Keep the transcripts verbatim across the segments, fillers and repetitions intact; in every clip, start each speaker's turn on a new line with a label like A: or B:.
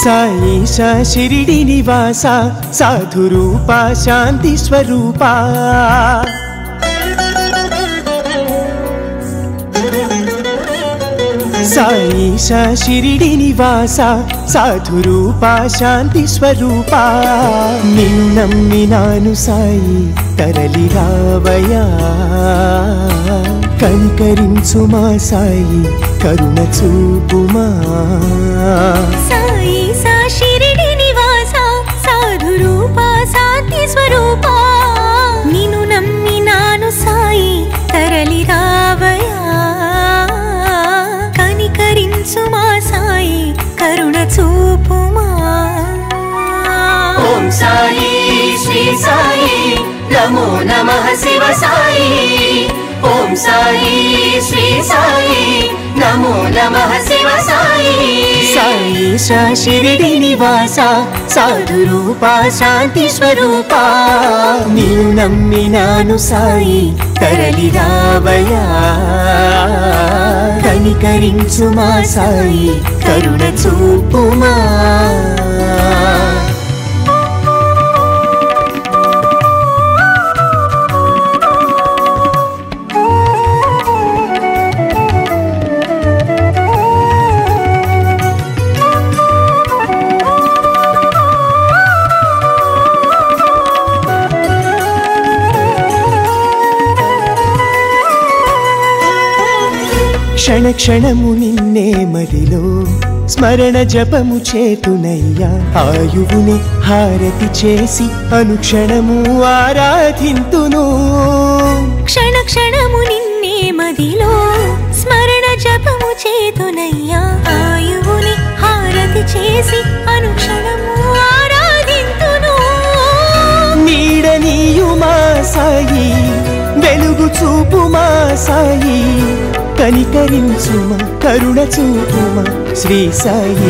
A: సాయిష షిరిడి నివాస సాధురూప శాంతి స్వరూప సాయిష షిరిడి నివాస సాధురూప శాంతి స్వరూప నిన్ను నమ్మినాను సాయి తరలి రావయ్యా కనికరించు మా సాయి కరుణ చూపుమా
B: సాయిష షిరిడి నివాస సాధురూప శాంతి స్వరూప నిన్ను నమ్మినాను సాయి తరలి రావయ్యా కనికరించు మా సాయి కరుణ చూపుమా
C: ఓం సాయి శ్రీ సాయి నమో నమః శివ సాయి ఓం సాయి శ్రీ సాయి నమో నమః శివ సాయి
A: సాయిష షిరిడి నివాస సాధురూప శాంతి స్వరూప నిన్ను నమ్మినాను సాయి తరలి రావయ్యా కనికరించు మా సాయి కరుణ చూపుమా క్షణ క్షణము నిన్నే మదిలో స్మరణ జపము చేతునయ్యా ఆయువుని హారతి చేసి అనుక్షణము ఆరాధింతును
B: క్షణ క్షణము నిన్నే మదిలో స్మరణ జపము చేతునయ్యా ఆయువుని హారతి చేసి అనుక్షణము ఆరాధింతును
A: నీడనీయు మా సాయి వెలుగు చూపు మా సాయి కనికరించుమా కరుణ చూపుమా శ్రీ సాయి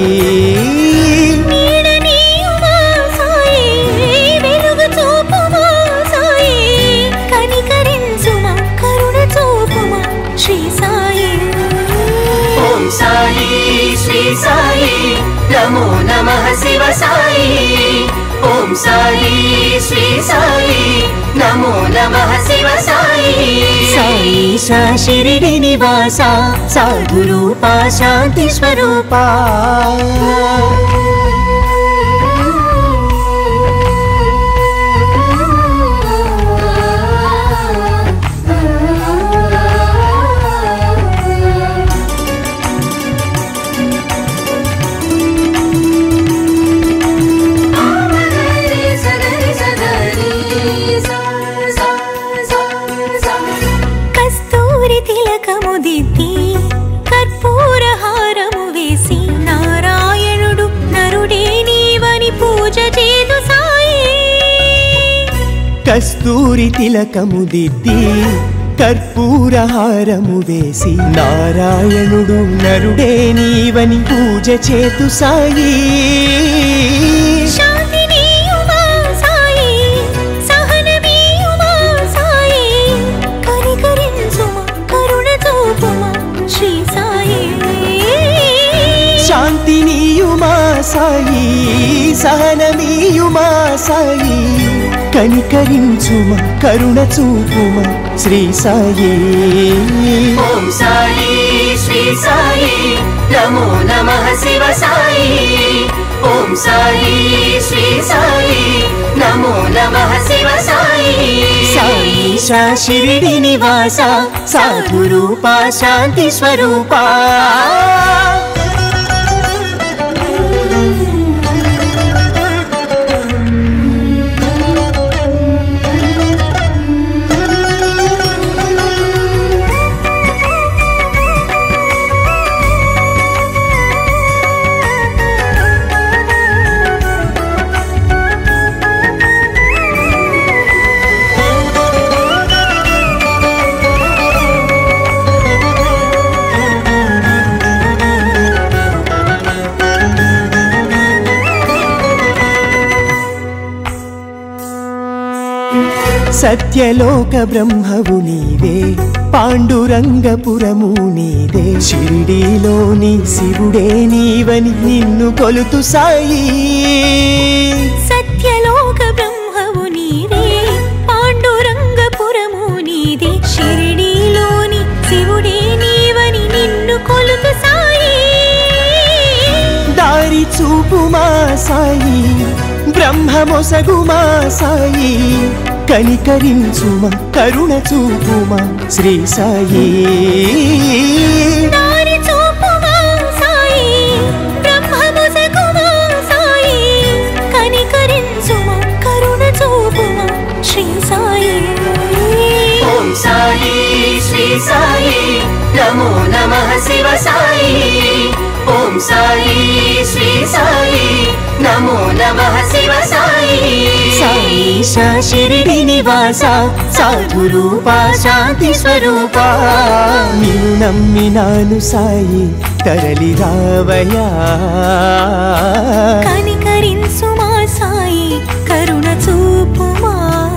B: నీడనీయు మా సాయి వెలుగు చూపుమా సాయి కనికరించుమా కరుణ చూపుమా శ్రీ సాయి
C: ఓం సాయి శ్రీ సాయి నమో నమః శివ సాయి ఓం సాయి శ్రీ సాయి నమో నమః శివ సాయి
A: సాయిష షిరిడి నివాస సాధురూప శాంతి స్వరూప
B: కస్తూరి తిలకము దిద్ది కర్పూర హారము వేసి నారాయణుడు నరుడే నీవని పూజ చేదు సాయి
A: కస్తూరి తిలకము దిద్ది కర్పూర హారము వేసి నారాయణుడు నరుడే నీవని పూజ చేతు సాయి
B: శాంతినీయుమా సాయి సహనమీయుమా సాయి కనికరించుమా కరుణ చూపుమా శ్రీ సాయి
A: శాంతినీయుమా సాయి సహనమీయుమా సాయి కనికరించుమా కరుణ చూపుమా శ్రీ సాయి
C: ఓం సాయి శ్రీ సాయి నమో నమః శివ సాయి ఓం సాయి శ్రీ సాయి నమో నమః శివ సాయి
A: సాయిష షిరిడి నివాస సాధురూప శాంతి స్వరూప సత్యలోక బ్రహ్మవు నీవే పాండురంగపురము నీదే షిరిడీలోని శివుడే నీవని నిన్ను కొలుతు సాయి
B: సత్యలోక బ్రహ్మవు నీవే పాండురంగపురము నీదే షిరిడీలోని శివుడే నీవని నిన్ను కొలుతు సాయి
A: దారి చూపుమా సాయి బ్రహ్మమొసగుమా సాయి కనికరించుమా కరుణ చూపుమా శ్రీ సాయి
B: దారి చూపుమా సాయి బ్రహ్మమొసగుమా సాయి కనికరించుమా కరుణ చూపుమా శ్రీ సాయి
C: ఓం సాయి శ్రీ సాయి నమో నమః శివ సాయి ఓం సాయి శ్రీ సాయి నమో నమః శివ సాయి
A: సాయిషా షిరిడి నివాస సాధు రూపా శాంతి స్వరూపా నిన్ను నమ్మినాను సాయి తరలి రావయ్యా
B: కనికరించుమా సాయి కరుణ చూపుమా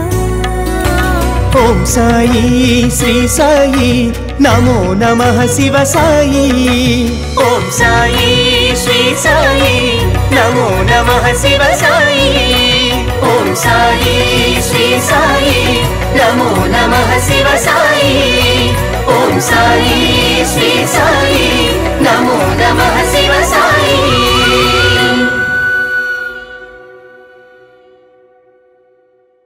A: ఓం సాయి శ్రీ సాయి నమో నమః శివ సాయి
C: ఓం సాయి శ్రీ సాయి నమో నమః శివ సాయి ఓం సాయి శ్రీ సాయి నమో నమః శివ సాయి ఓం సాయి శ్రీ సాయి నమో నమః శివ